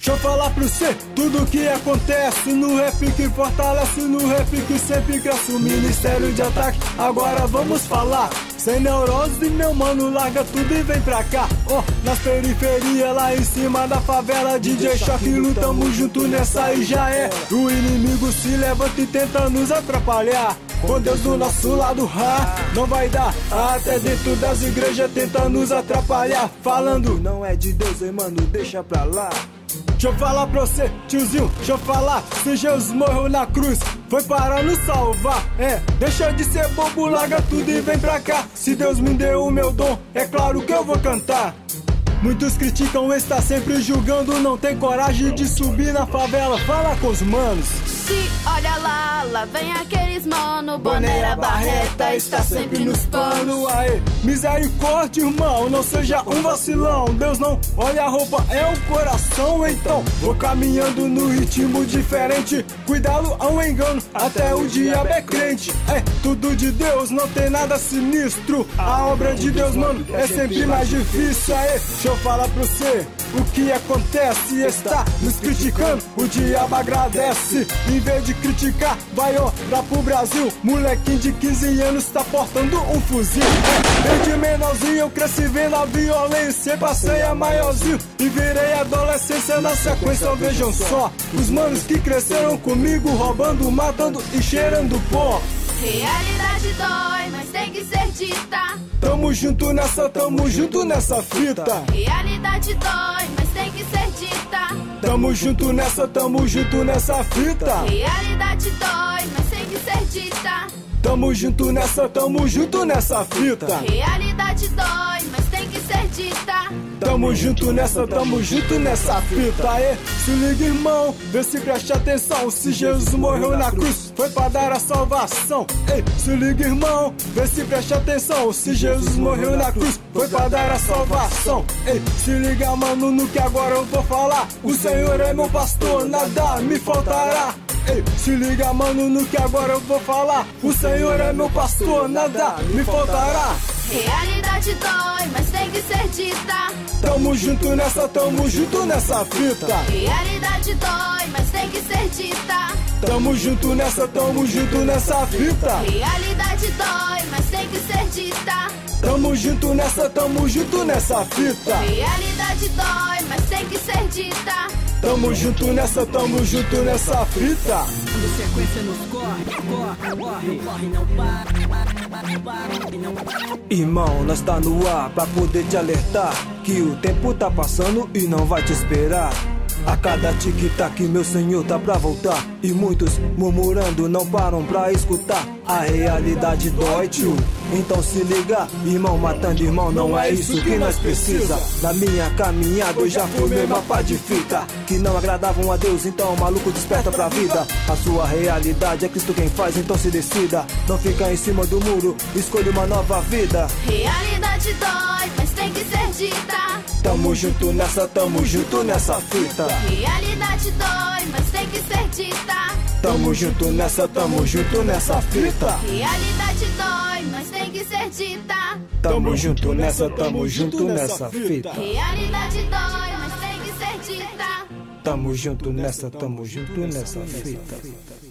Deixa eu falar pra você tudo que acontece no rap que fortalece, no rap que sempre cresce o Ministério de Ataque. Agora vamos falar sem neurose, meu mano, larga tudo e vem pra cá. Ó, nas periferias, lá em cima da favela, DJ Choque, lutamos junto nessa e já é. O inimigo se levanta e tenta nos atrapalhar. Com Deus do nosso lado, não vai dar. Até dentro das igrejas tenta nos atrapalhar, falando não é de Deus, hein, mano, deixa pra lá. Deixa eu falar pra você, tiozinho, deixa eu falar. Se Jesus morreu na cruz, foi para nos salvar. Deixa de ser bobo, larga tudo e vem pra cá. Se Deus me deu o meu dom, é claro que eu vou cantar. Muitos criticam, está sempre julgando, não tem coragem de subir na favela, fala com os manos. Se olha lá, lá vem aqueles mano, boneira, barreta, está sempre nos panos. Aê, misericórdia, irmão, não seja um vacilão. Deus não olha a roupa, é o coração. Então, vou caminhando no ritmo diferente, cuidado ao engano, até o diabo é crente. É tudo de Deus, não tem nada sinistro. A obra de Deus, mano, é sempre mais difícil. Aê, deixa eu falar pra você o que acontece, está nos criticando, o diabo agradece. Em vez de criticar, vai olhar pro Brasil. Molequinho de 15 anos tá portando um fuzil. Desde menorzinho eu cresci vendo a violência, passei a maiorzinho e virei adolescência na sequência. Vejam só, os manos que cresceram comigo, roubando, matando e cheirando pó. Realidade dói, mas tem que ser dita. Tamo junto nessa fita. Realidade dói, mas tem que ser dita. Tamo junto nessa fita. Realidade dói, mas tem que ser dita. Tamo junto nessa fita. Realidade dói, mas tem que ser dita. Tamo junto nessa fita. Aê, se liga, irmão, vê se preste atenção. Se Jesus morreu na cruz, foi pra dar a salvação. Ei, se liga, irmão, vê se preste atenção. Se Jesus morreu na cruz, foi pra dar a salvação. Ei, se liga, mano, no que agora eu vou falar. O Senhor é meu pastor, nada me faltará. Ei, se liga, mano, no que agora eu vou falar. O Senhor é meu pastor, nada me faltará. Realidade dói, mas tem que ser dita. Tamo junto nessa fita. Realidade dói, mas tem que ser dita. Tamo junto nessa fita. Realidade dói, mas tem que ser dita. Tamo junto nessa fita. Realidade dói, mas tem que ser dita. Tamo junto nessa fita. Dando sequência nos corre, não para. Irmão, nós tá no ar pra poder te alertar que o tempo tá passando e não vai te esperar. A cada tic-tac meu senhor tá pra voltar, e muitos murmurando não param pra escutar. A realidade dói, tio, então se liga. Irmão matando irmão, não é isso que nós precisa. Na minha caminhada eu já fumei uma pá de fita que não agradavam a Deus, então o maluco desperta pra vida. A sua realidade é Cristo quem faz, então se decida. Não fica em cima do muro, escolha uma nova vida. Realidade dói, mas tem que ser dita. Tamo junto nessa fita. Realidade dói, mas tem que ser dita. Tamo junto nessa fita. Realidade dói, mas tem que ser dita. Tamo junto nessa fita. Realidade dói, mas tem que ser dita. Tamo junto nessa fita.